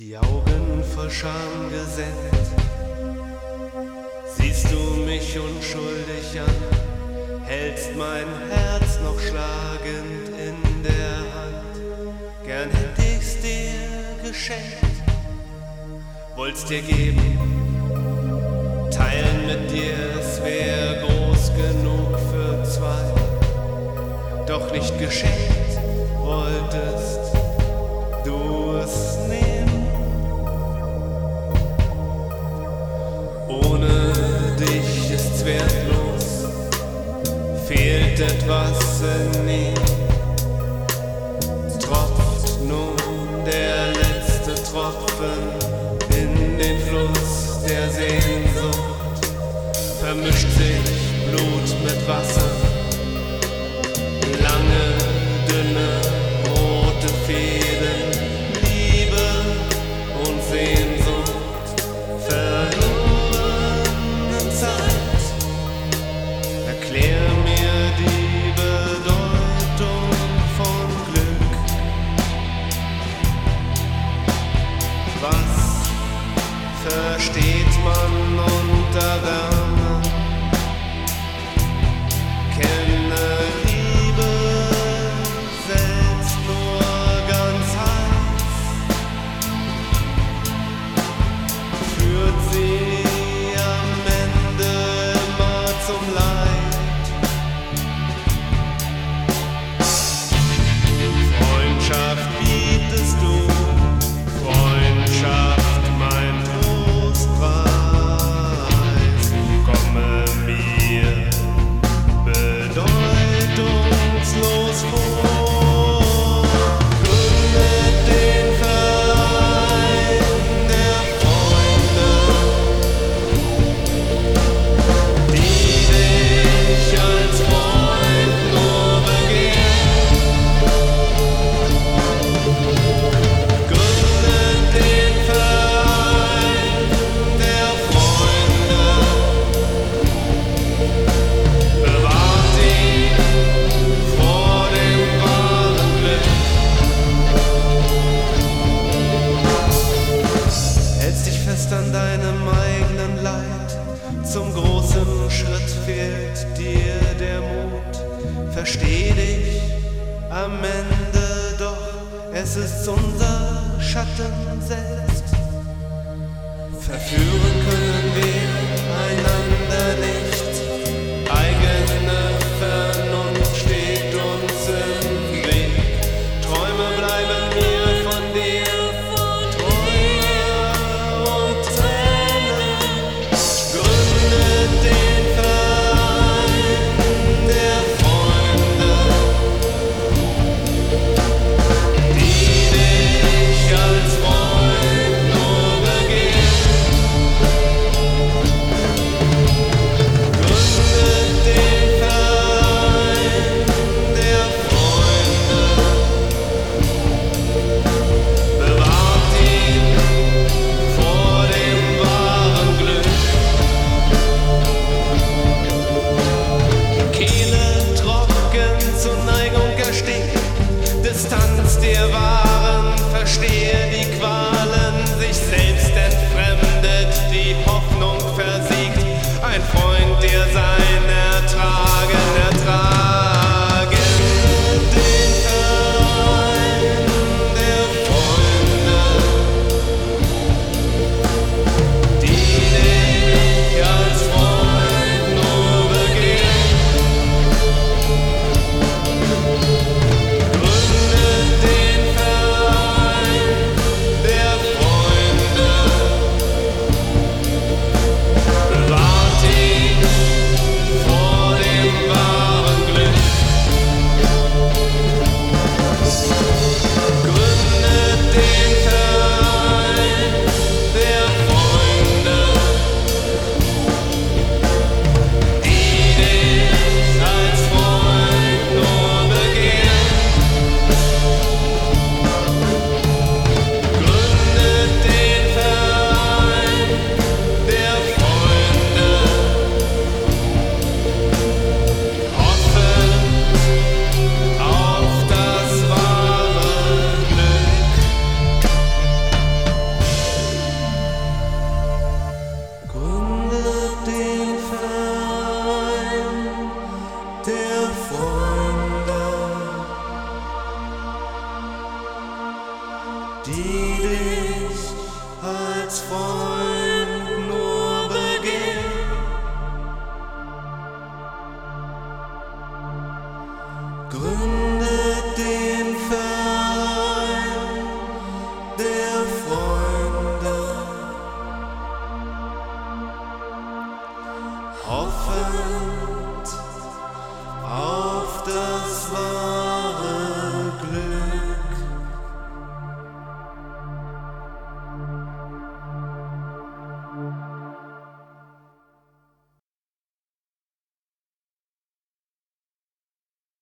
Die Augen voll Scham gesenkt, siehst du mich unschuldig an, hältst mein Herz noch schlagend in der Hand. Gern hätt ich's dir geschenkt, wollt's dir geben, teilen mit dir, es wär groß genug für zwei. Doch nicht geschenkt, wolltest du es nehmen. Ohne dich ist's wertlos, fehlt etwas in ihm. Tropft nun der letzte Tropfen in den Fluss der Sehnsucht, vermischt sich Blut mit Wasser, lange, dünne, rote Fäden, Liebe und Sehnsucht, verlorene Zeit. Erklär mir die Bedeutung von Glück. Was versteht man unter Wärme? Kenne Liebe selbst nur ganz heiß. Führt sie am Ende immer zum Leid. Freundschaft bietest du, Freundschaft mein Trostpreis. Komme mir bedeutungslos vor. Gründet den Verein der Freunde, die dich als Freund nur begehren. Gründet den Verein der Freunde, bewahrt ihn vor dem wahren Glück. Hältst dich fest an deinem eigenen Leid, zum großen Schritt fehlt dir der Mut. Versteh dich am Ende doch, es ist unser Schatten selbst. Verführen können wir einander nicht, eigene Vernunft steht uns im Weg. Träume bleiben mir von dir, Träume und Tränen. Gründet den Verein der Freunde, die dich als Freund nur begehren. die dich als Freund